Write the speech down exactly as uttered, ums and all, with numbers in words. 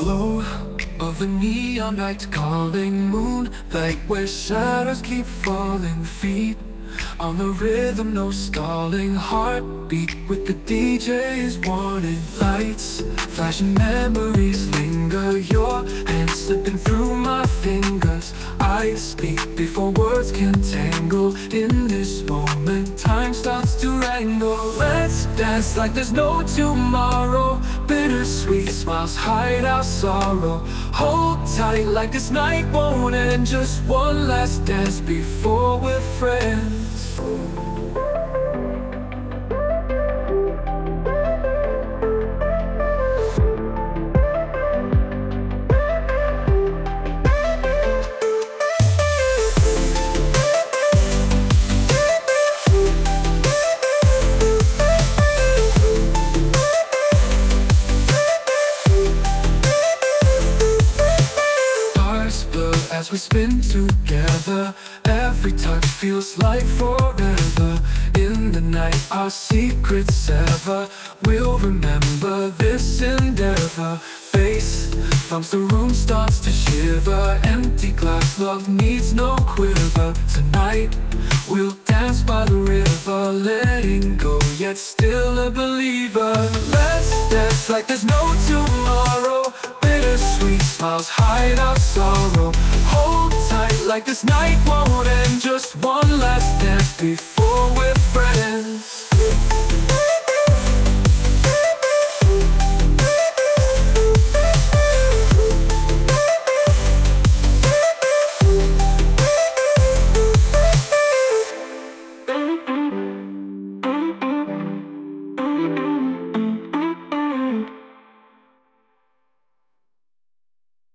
glow of a neon night calling moon, like where shadows keep falling, feet on the rhythm, no stalling, heartbeat with the D J's warning. Lights, flashing memories linger, your hands slipping through my fingers. I speak before words can tangle. In this moment, time starts to wrangle. Let's dance like there's no tomorrow. Bittersweet smiles hide our sorrow. Hold tight like this night won't end. Just one last dance before we're friends. As we spin together, every touch feels like forever. In the night, our secrets sever. We'll remember this endeavor. Bass thumps, the room starts to shiver. Empty glass, love needs no quiver. Tonight, we'll dance by the river, letting go, yet still a believer. Let's dance like there's no tomorrow. Bittersweet smiles hide our sorrow. Hold tight like this night won't end. Just one last dance before we're